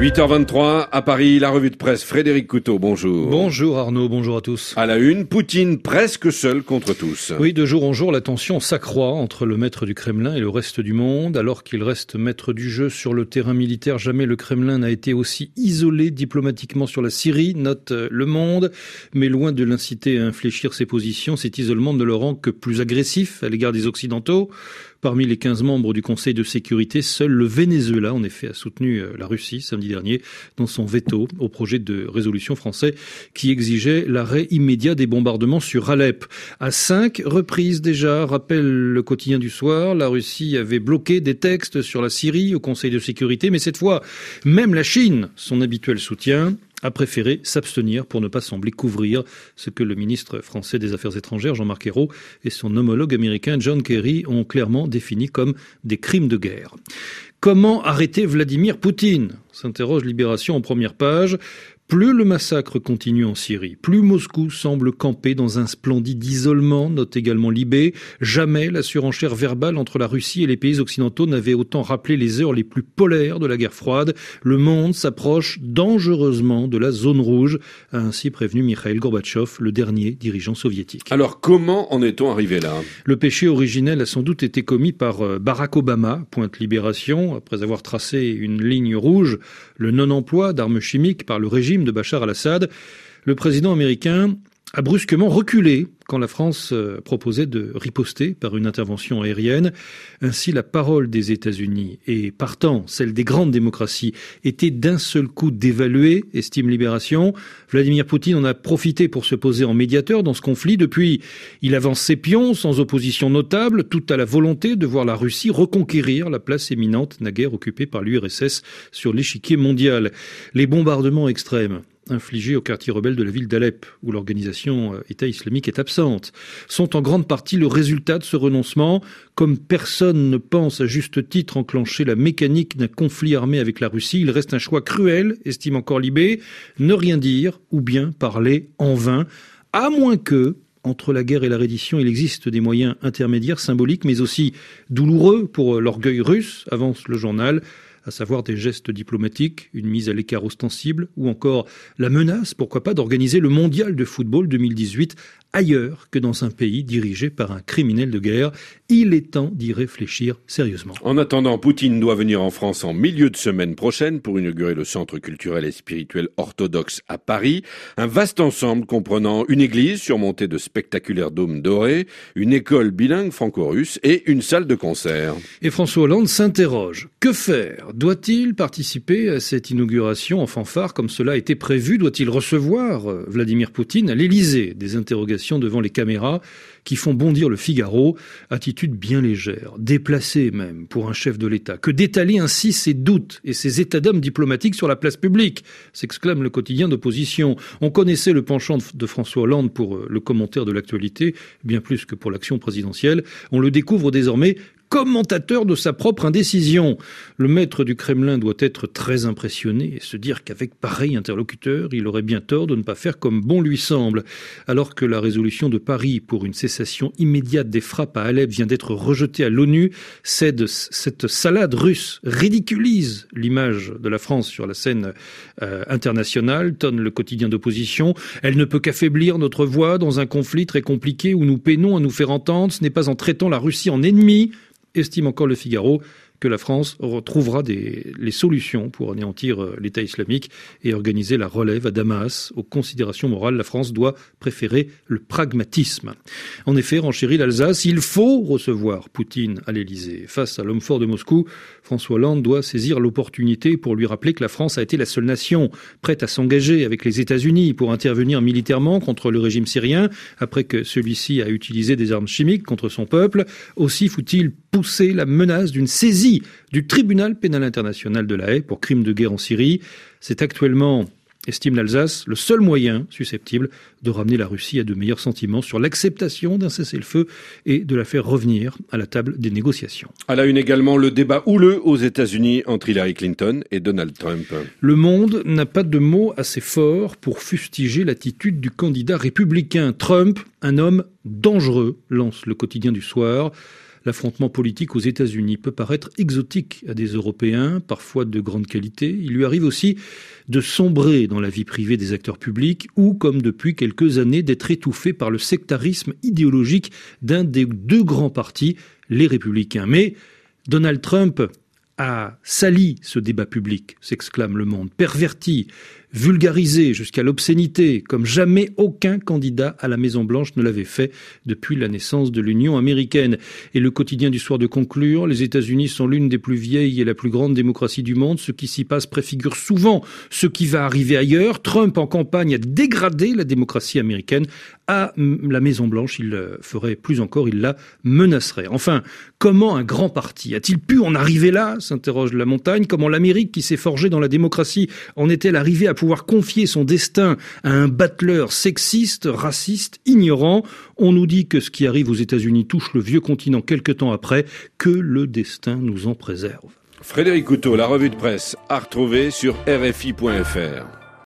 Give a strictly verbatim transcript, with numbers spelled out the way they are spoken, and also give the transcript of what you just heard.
huit heures vingt-trois, à Paris, la revue de presse. Frédéric Couteau, bonjour. Bonjour Arnaud, bonjour à tous. À la une, Poutine presque seul contre tous. Oui, de jour en jour, la tension s'accroît entre le maître du Kremlin et le reste du monde. Alors qu'il reste maître du jeu sur le terrain militaire, jamais le Kremlin n'a été aussi isolé diplomatiquement sur la Syrie, note Le Monde. Mais loin de l'inciter à infléchir ses positions, cet isolement ne le rend que plus agressif à l'égard des Occidentaux. Parmi les quinze membres du Conseil de sécurité, seul le Venezuela, en effet, a soutenu la Russie samedi dernier dans son veto au projet de résolution français qui exigeait l'arrêt immédiat des bombardements sur Alep. À cinq reprises déjà, rappelle le quotidien du soir, la Russie avait bloqué des textes sur la Syrie au Conseil de sécurité, mais cette fois, même la Chine, son habituel soutien, a préféré s'abstenir pour ne pas sembler couvrir ce que le ministre français des Affaires étrangères, Jean-Marc Ayrault, et son homologue américain, John Kerry, ont clairement défini comme des crimes de guerre. Comment arrêter Vladimir Poutine ? S'interroge Libération en première page. Plus le massacre continue en Syrie, plus Moscou semble camper dans un splendide isolement, note également Libé. Jamais la surenchère verbale entre la Russie et les pays occidentaux n'avait autant rappelé les heures les plus polaires de la guerre froide. Le monde s'approche dangereusement de la zone rouge, a ainsi prévenu Mikhail Gorbatchev, le dernier dirigeant soviétique. Alors comment en est-on arrivé là ? Le péché originel a sans doute été commis par Barack Obama, pointe Libération, après avoir tracé une ligne rouge, le non-emploi d'armes chimiques par le régime de Bachar al-Assad. Le président américain a brusquement reculé quand la France proposait de riposter par une intervention aérienne. Ainsi, la parole des États-Unis et, partant, celle des grandes démocraties était d'un seul coup dévaluée, estime Libération. Vladimir Poutine en a profité pour se poser en médiateur dans ce conflit. Depuis, il avance ses pions sans opposition notable, tout à la volonté de voir la Russie reconquérir la place éminente naguère occupée par l'U R S S sur l'échiquier mondial. Les bombardements extrêmes infligés au quartier rebelle de la ville d'Alep, où l'organisation État islamique est absente, sont en grande partie le résultat de ce renoncement. Comme personne ne pense à juste titre enclencher la mécanique d'un conflit armé avec la Russie, il reste un choix cruel, estime encore Libé, ne rien dire ou bien parler en vain, à moins que, entre la guerre et la reddition, il existe des moyens intermédiaires, symboliques, mais aussi douloureux pour l'orgueil russe, avance le journal, à savoir des gestes diplomatiques, une mise à l'écart ostensible, ou encore la menace, pourquoi pas, d'organiser le mondial de football deux mille dix-huit ailleurs que dans un pays dirigé par un criminel de guerre. Il est temps d'y réfléchir sérieusement. En attendant, Poutine doit venir en France en milieu de semaine prochaine pour inaugurer le centre culturel et spirituel orthodoxe à Paris. Un vaste ensemble comprenant une église surmontée de spectaculaires dômes dorés, une école bilingue franco-russe et une salle de concert. Et François Hollande s'interroge. Que faire ? Doit-il participer à cette inauguration en fanfare comme cela a été prévu ? Doit-il recevoir Vladimir Poutine à l'Élysée ? Des interrogations devant les caméras qui font bondir le Figaro, attitude bien légère, déplacée même pour un chef de l'État. Que d'étaler ainsi ses doutes et ses états d'âme diplomatiques sur la place publique, s'exclame le quotidien d'opposition. On connaissait le penchant de François Hollande pour le commentaire de l'actualité, bien plus que pour l'action présidentielle. On le découvre désormais commentateur de sa propre indécision. Le maître du Kremlin doit être très impressionné et se dire qu'avec pareil interlocuteur, il aurait bien tort de ne pas faire comme bon lui semble. Alors que la résolution de Paris pour une cessation immédiate des frappes à Alep vient d'être rejetée à l'ONU, cette, cette salade russe ridiculise l'image de la France sur la scène euh, internationale, tonne le quotidien d'opposition. Elle ne peut qu'affaiblir notre voix dans un conflit très compliqué où nous peinons à nous faire entendre. Ce n'est pas en traitant la Russie en ennemi, estime encore le Figaro, que la France retrouvera des, les solutions pour anéantir l'État islamique et organiser la relève à Damas. Aux considérations morales, la France doit préférer le pragmatisme. En effet, renchérit l'Alsace, il faut recevoir Poutine à l'Élysée. Face à l'homme fort de Moscou, François Hollande doit saisir l'opportunité pour lui rappeler que la France a été la seule nation prête à s'engager avec les États-Unis pour intervenir militairement contre le régime syrien, après que celui-ci a utilisé des armes chimiques contre son peuple. Aussi faut-il pousser la menace d'une saisie du tribunal pénal international de La Haye pour crimes de guerre en Syrie. C'est actuellement, estime l'Alsace, le seul moyen susceptible de ramener la Russie à de meilleurs sentiments sur l'acceptation d'un cessez-le-feu et de la faire revenir à la table des négociations. À la une également, le débat houleux aux États-Unis entre Hillary Clinton et Donald Trump. Le Monde n'a pas de mots assez forts pour fustiger l'attitude du candidat républicain. Trump, un homme dangereux, lance le quotidien du soir. L'affrontement politique aux États-Unis peut paraître exotique à des Européens, parfois de grande qualité. Il lui arrive aussi de sombrer dans la vie privée des acteurs publics ou, comme depuis quelques années, d'être étouffé par le sectarisme idéologique d'un des deux grands partis, les Républicains. Mais Donald Trump a sali ce débat public, s'exclame Le Monde, perverti, vulgarisé jusqu'à l'obscénité, comme jamais aucun candidat à la Maison-Blanche ne l'avait fait depuis la naissance de l'Union américaine. Et le quotidien du soir de conclure, les États-Unis sont l'une des plus vieilles et la plus grande démocratie du monde. Ce qui s'y passe préfigure souvent ce qui va arriver ailleurs. Trump, en campagne, a dégradé la démocratie américaine. À la Maison-Blanche, il ferait plus encore, il la menacerait. Enfin, comment un grand parti a-t-il pu en arriver là, s'interroge La Montagne. Comment l'Amérique, qui s'est forgée dans la démocratie, en est-elle arrivée à pouvoir confier son destin à un battleur sexiste, raciste, ignorant? On nous dit que ce qui arrive aux États-Unis touche le vieux continent quelque temps après, que le destin nous en préserve. Frédéric Couteau, la revue de presse à retrouver sur R F I point F R.